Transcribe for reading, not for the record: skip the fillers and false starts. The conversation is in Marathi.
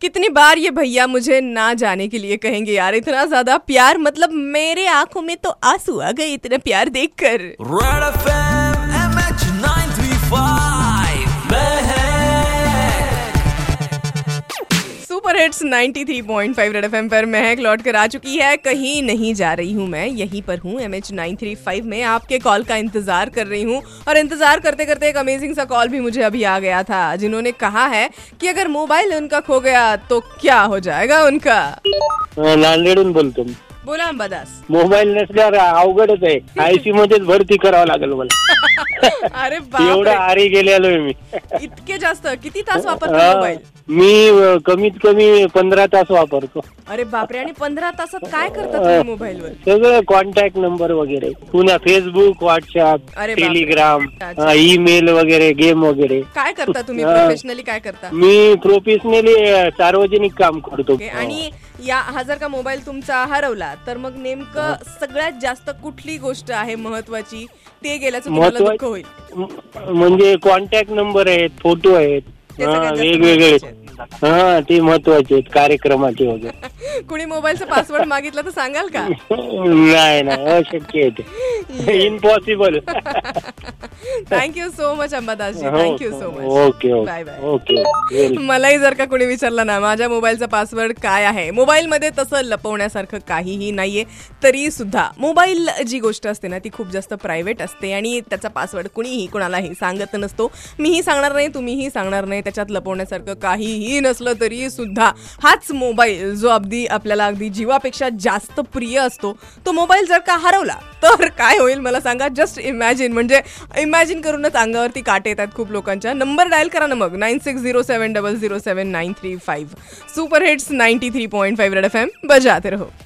कितनी बार ये भैया मुझे ना जाने के लिए कहेंगे यार, इतना ज्यादा प्यार, मतलब मेरे आंखों में तो आंसू आ गए इतना प्यार देखकर। रेड एफएम MH 935 में है सुपर हिट्स 93.5 रेड एफएम पर महक लौट कर आ चुकी है। कहीं नहीं जा रही हूँ मैं, यहीं पर हूँ MH 935 में, आपके कॉल का इंतजार कर रही हूँ। और इंतजार करते करते एक अमेजिंग सा कॉल भी मुझे अभी आ गया था, जिन्होंने कहा है कि अगर मोबाइल उनका खो गया तो क्या हो जाएगा उनका। नांदेडून बोलतो मी. बोला अंबादास। मोबाईल नसल्यावर अवघडच आहे, आयसी मध्येच भरती करावं लागेल मला. अरे एवढा बापरे, आरी गेलेलोय मी. इतके जास्त किती तास वापरता मोबाईल? मी कमीत कमी 15 तास वापरतो. अरे बापरे, आणि 15 तासात काय करता तुम्ही मोबाईलवर? सगळं कॉन्टॅक्ट नंबर वगैरे, पुन्हा फेसबुक, व्हॉट्सअप, अरे बापरे. टेलिग्राम, अच्छा. ईमेल वगैरे, गेम वगैरे. काय करता तुम्ही प्रोफेशनली, काय करता? मी प्रोफेशनली सार्वजनिक काम करतो. ओके, आणि हा जर का मोबाईल तुमचा हरवला तर मग नेमकं सगळ्यात जास्त कुठली गोष्ट आहे महत्वाची, ते गेल्याचं तुम्हाला दुःख होईल? म्हणजे कॉन्टॅक्ट नंबर आहेत, फोटो आहेत, ते सगळ्यात जास्त वेगवेगळे. महत्त्वाचे हा, ते महत्वाचे आहेत, कार्यक्रमाचे वगैरे. कुणी मोबाईलचा पासवर्ड मागितला तर सांगाल का? नाही अशक्य आहे ते, impossible. Thank you so much Ambadasji, thank you so much. Okay bye bye. Okay. मलाही जर का कोणी विचारलं ना माझ्या मोबाईलचा पासवर्ड काय आहे, मोबाईलमध्ये तसं लपवण्यासारखं काहीही नाहीये, तरी सुद्धा मोबाईल जी गोष्ट असते ना ती खूप जास्त प्रायव्हेट असते आणि त्याचा पासवर्ड कुणीही कोणालाही सांगत नसतो. मीही सांगणार नाही, तुम्हीही सांगणार नाही, त्याच्यात लपवण्यासारखं काहीही नसलं तरी सुद्धा हाच मोबाईल जो अगदी आपल्याला अगदी जीवापेक्षा जास्त प्रिय असतो, तो मोबाईल जर का हरवला तर काय होईल मला सांगा. जस्ट इमॅजिन, म्हणजे इमॅजिन करूनच अंगावरती काटे येतात खूप लोकांच्या. नंबर डायल करा ना मग 9607007935. सुपर हिट्स 93.5 रेड एफएम बजाते रहो.